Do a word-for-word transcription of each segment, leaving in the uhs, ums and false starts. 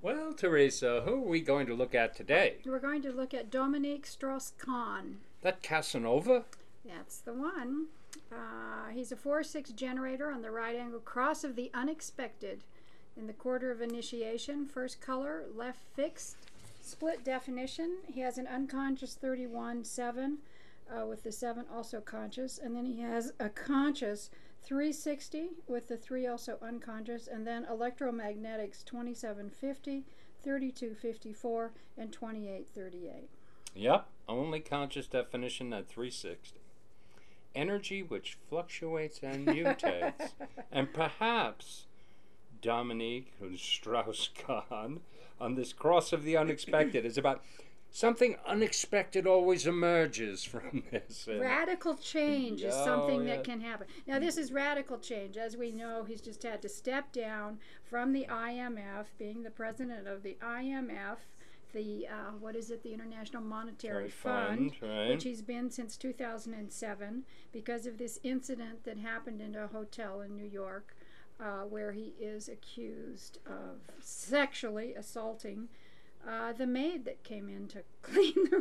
Well, Teresa, who are we going to look at today? We're going to look at Dominique Strauss-Kahn. That Casanova? That's the one. Uh, he's a four six generator on the right angle cross of the unexpected. In the quarter of initiation, first color, left fixed, split definition. He has an unconscious thirty-one seven uh, with the seven also conscious, and then he has a conscious three sixty with the three also unconscious, and then electromagnetics twenty-seven fifty, thirty-two fifty-four, and twenty-eight thirty-eight. Yep, only conscious definition at three sixty. Energy which fluctuates and mutates. And perhaps Dominique Strauss-Kahn on this cross of the unexpected is about something unexpected always emerges from this. And radical change is oh, something yeah. that can happen. Now, this is radical change. As we know, he's just had to step down from the I M F, being the president of the I M F, the, uh, what is it, the International Monetary Fund, Fund right. which he's been since two thousand seven, because of this incident that happened in a hotel in New York, uh, where he is accused of sexually assaulting Uh, the maid that came in to clean the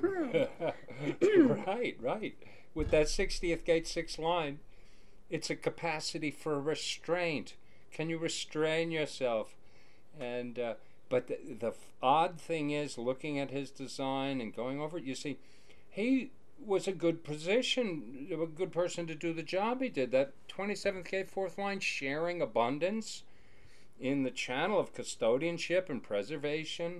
room. Right, right. With that sixtieth gate six line, it's a capacity for restraint. Can you restrain yourself? And uh, but the, the odd thing is, looking at his design and going over it, you see, he was a good position, a good person to do the job he did. That twenty-seventh gate fourth line, sharing abundance in the channel of custodianship and preservation.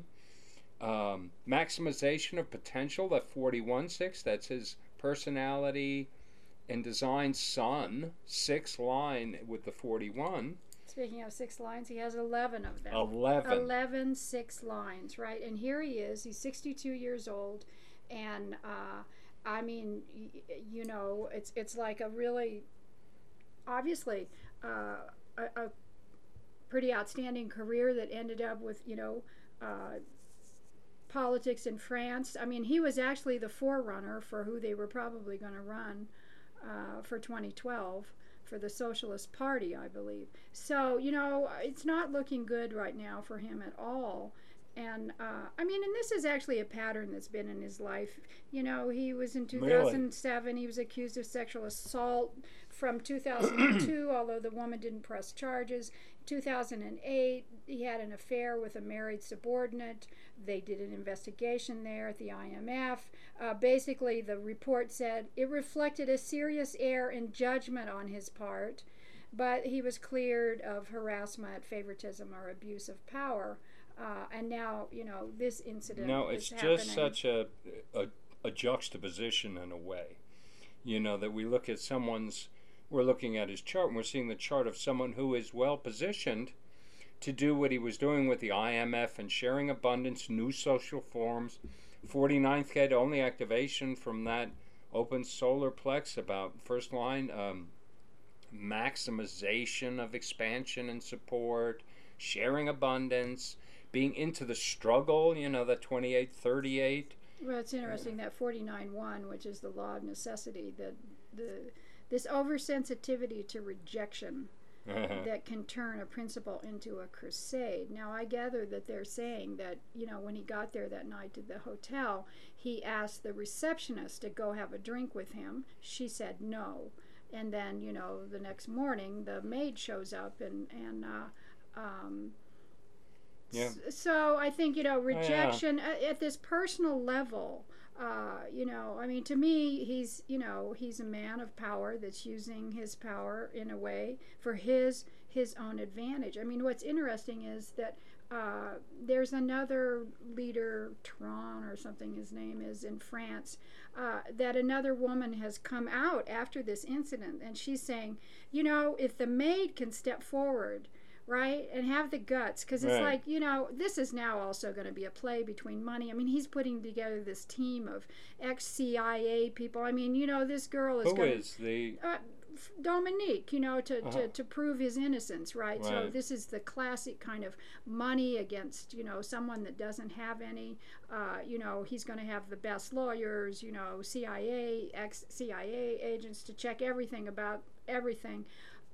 Um, maximization of potential, that forty-one six, that's his personality and design sun, six line with the forty-one. Speaking of six lines, he has eleven of them. eleven. eleven six lines, right? And here he is, he's sixty-two years old, and uh, I mean, y- you know, it's it's like a really, obviously, uh, a, a pretty outstanding career that ended up with, you know, uh, politics in France. I mean, he was actually the forerunner for who they were probably going to run uh, for twenty twelve for the Socialist Party, I believe. So, you know, it's not looking good right now for him at all. And, uh, I mean, and this is actually a pattern that's been in his life. You know, he was in two thousand seven, really? He was accused of sexual assault from two thousand two, although the woman didn't press charges. two thousand eight, he had an affair with a married subordinate. They did an investigation there at the I M F. Uh, basically, the report said it reflected a serious error in judgment on his part, but he was cleared of harassment, favoritism, or abuse of power. Uh, and now, you know, this incident No, is it's happening. just such a, a a juxtaposition in a way. You know, that we look at someone's, we're looking at his chart, and we're seeing the chart of someone who is well positioned to do what he was doing with the I M F and sharing abundance, new social forms. forty-ninth gate, only activation from that open solar plex, about first line, um, maximization of expansion and support, sharing abundance, being into the struggle, you know, the twenty-eight thirty-eight. Well, it's interesting that forty-nine one, which is the law of necessity, that the this oversensitivity to rejection that can turn a principle into a crusade. Now, I gather that they're saying that, you know, when he got there that night to the hotel, he asked the receptionist to go have a drink with him. She said no. And then, you know, the next morning, the maid shows up and, and uh, um, Yeah. so I think, you know, rejection Oh, yeah. at, at this personal level, uh, you know, I mean, to me, he's, you know, he's a man of power that's using his power in a way for his his own advantage. I mean, what's interesting is that uh, there's another leader, Tron or something his name is, in France, uh, that another woman has come out after this incident, and she's saying, you know, if the maid can step forward, right, and have the guts, because it's Right. like, you know, this is now also going to be a play between money. I mean, he's putting together this team of ex-C I A people. I mean, you know, this girl is Who going is the... uh, F- Dominique, you know, to, Uh-huh. to, to prove his innocence, right? So Right. this is the classic kind of money against, you know, someone that doesn't have any. Uh, you know, he's going to have the best lawyers, you know, C I A, ex-C I A agents to check everything about everything.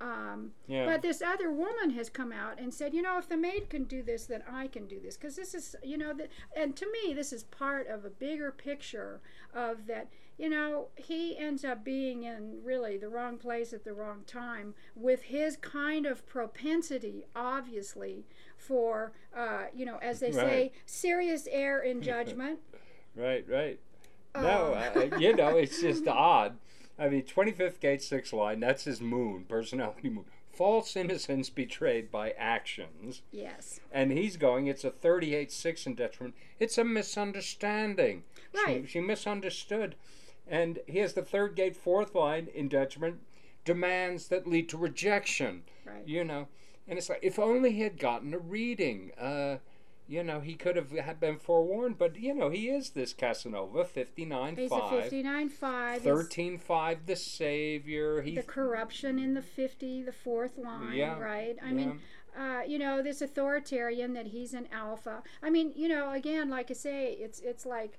Um, Yeah. But this other woman has come out and said, you know, if the maid can do this, then I can do this. Because this is, you know, the, and to me, this is part of a bigger picture of that, you know, he ends up being in really the wrong place at the wrong time with his kind of propensity, obviously, for, uh, you know, as they say, Right. serious error in judgment. Right, right. Uh, No, uh, you know, it's just odd. I mean, twenty-fifth gate, sixth line, that's his moon, personality moon. False innocence betrayed by actions. Yes. And he's going, it's a thirty-eight six in detriment. It's a misunderstanding. Right. She, she misunderstood. And he has the third gate, fourth line in detriment, demands that lead to rejection. Right. You know, and it's like, if only he had gotten a reading. Uh, You know, he could have had been forewarned, but, you know, he is this Casanova, fifty-nine He's five. a fifty-nine five. thirteen five, the savior. He, The corruption in the fifty, the fourth line, Yeah, right? I yeah. mean, uh, you know, this authoritarian that he's an alpha. I mean, you know, again, like I say, it's it's like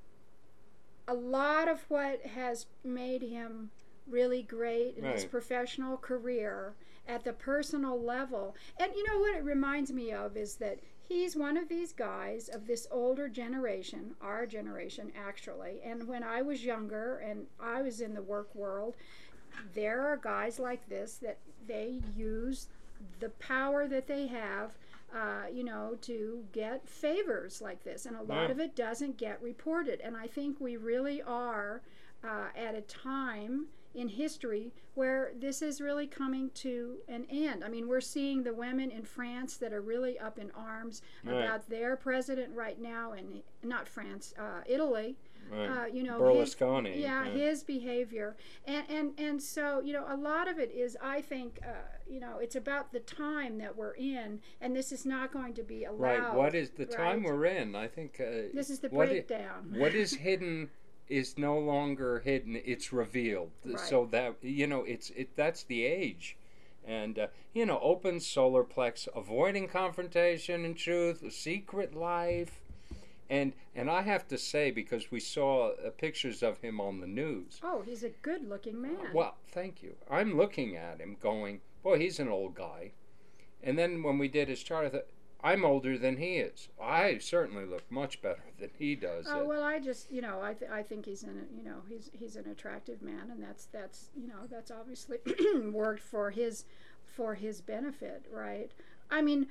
a lot of what has made him really great in his Right. professional career at the personal level. And you know what it reminds me of is that he's one of these guys of this older generation, our generation actually. And when I was younger and I was in the work world, there are guys like this that they use the power that they have, uh, you know, to get favors like this. And a lot Yeah. of it doesn't get reported. And I think we really are uh, at a time in history where this is really coming to an end. I mean, we're seeing the women in France that are really up in arms Right. about their president right now, and not France, uh, Italy. Right. Uh, you know, Berlusconi. his, yeah, his behavior, and and and so you know, a lot of it is, I think, uh, you know, it's about the time that we're in, and this is not going to be allowed. Right. What is the time right? we're in? I think. Uh, This is the what i- breakdown. what is hidden is no longer hidden, it's revealed. Right. So that, you know, it's it that's the age. And uh, you know, open solar plex, avoiding confrontation and truth, secret life. And and I have to say, because we saw uh, pictures of him on the news. Oh, he's a good-looking man. Well, thank you. I'm looking at him going, boy, he's an old guy. And then when we did his chart, I thought, I'm older than he is. I certainly look much better than he does. Oh Uh, well, I just you know I th- I think he's an you know he's he's an attractive man, and that's that's you know that's obviously worked for his for his benefit, right? I mean,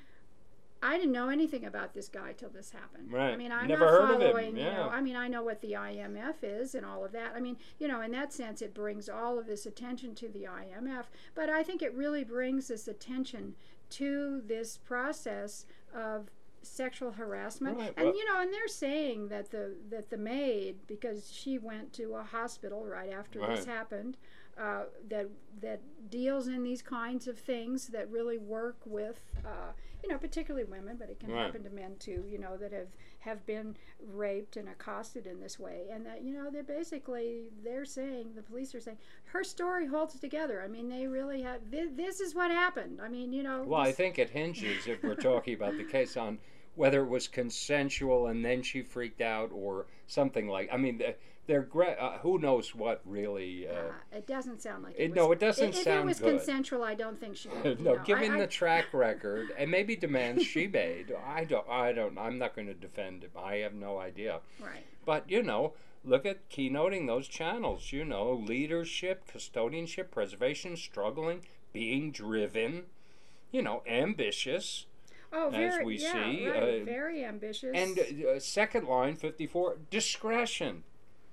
I didn't know anything about this guy till this happened. Right. I mean, I'm Never not heard of him, following. You know, yeah. I mean, I know what the I M F is and all of that. I mean, you know, in that sense, it brings all of this attention to the I M F. But I think it really brings this attention to this process of sexual harassment. Right, And well- you know, and they're saying that the that the maid, because she went to a hospital right after this Right. happened, uh, that that deals in these kinds of things, that really work with uh, you know, particularly women, but it can Right. happen to men too, you know, that have have been raped and accosted in this way. And that, you know, they're basically, they're saying, the police are saying, her story holds together. I mean, they really have, this, this is what happened. I mean, you know. Well, I this- think it hinges, if we're talking about the case, on whether it was consensual and then she freaked out or something like. I mean, they're, they're gra- uh, who knows what really. Uh, Uh, it doesn't sound like it, it- was, no, it doesn't if, if sound it was good. consensual, I don't think she would. no, you know, given I, the I, track record and maybe demands she made, I don't, I don't, I'm not going to defend him. I have no idea. right. But you know, look at keynoting those channels. You know, leadership, custodianship, preservation, struggling, being driven. You know, ambitious. Oh, as very, we yeah, see, right, uh, very ambitious. And uh, second line, fifty-four, discretion.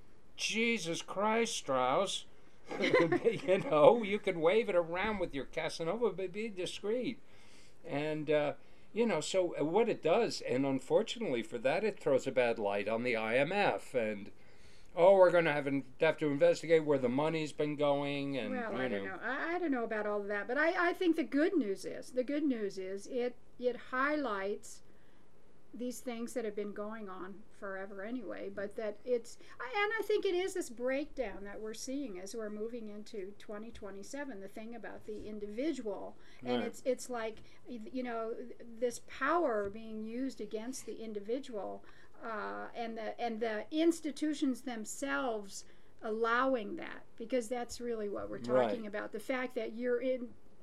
Jesus Christ, Strauss. You know, you can wave it around with your Casanova, but be discreet. And, uh, you know, so what it does, and unfortunately for that, it throws a bad light on the I M F. And, oh, we're going to have, have to investigate where the money's been going. And, well, you I don't know. I, I don't know about all of that, but I, I think the good news is the good news is it it highlights these things that have been going on forever anyway, but that it's I- and I think it is this breakdown that we're seeing as we're moving into twenty twenty-seven, the thing about the individual. And Right. it's it's like, you know, this power being used against the individual, uh, and the and the institutions themselves allowing that, because that's really what we're talking Right. about, the fact that you're in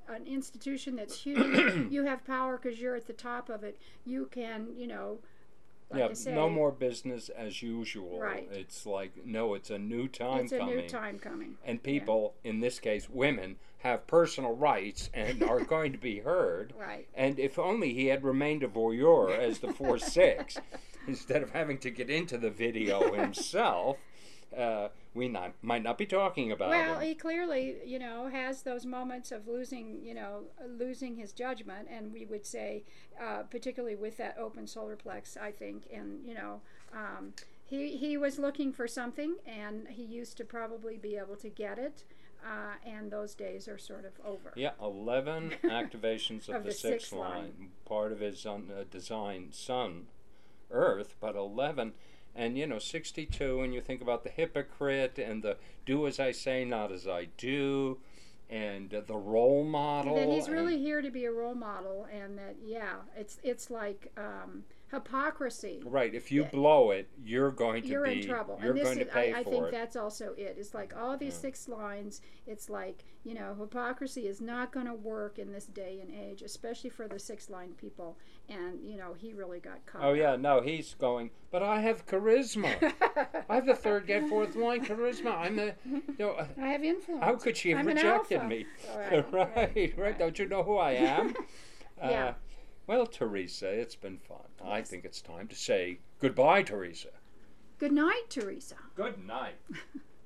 an institution that's huge, you have power because you're at the top of it. You can, you know, like yeah, I say, no more business as usual. Right. It's like, no, it's a new time it's a coming. new time coming. And people, in this case women, have personal rights and are going to be heard. Right. And if only he had remained a voyeur as the four six, instead of having to get into the video himself, uh, we not, might not be talking about Well, him. he clearly, you know, has those moments of losing, you know, losing his judgment, and we would say, uh, particularly with that open solar plex, I think, and you know, um, he he was looking for something, and he used to probably be able to get it, uh, and those days are sort of over. Yeah, eleven activations of, Of the, the sixth sixth line. line. Part of his un, uh, design, Sun, Earth, but eleven. And, you know, sixty-two, and you think about the hypocrite and the do as I say, not as I do, and uh, the role model. That he's really and, here to be a role model, and that, yeah, it's it's like um, hypocrisy. right, if you Yeah. blow it, you're going to You're be, in trouble. you're and this going is, to pay I, I for think it. that's also it. It's like all these Yeah. six lines, it's like, you know, hypocrisy is not going to work in this day and age, especially for the six line people. And, you know, he really got caught. Oh, yeah, no, he's going, but I have charisma. I have the third, get fourth line charisma. I'm the, you know, uh, I have influence. how could she have I'm an rejected alpha. me? Right, right, right, right. Don't you know who I am? Yeah. Uh, well, Teresa, it's been fun. I Yes. think it's time to say goodbye, Teresa. Good night, Teresa. Good night.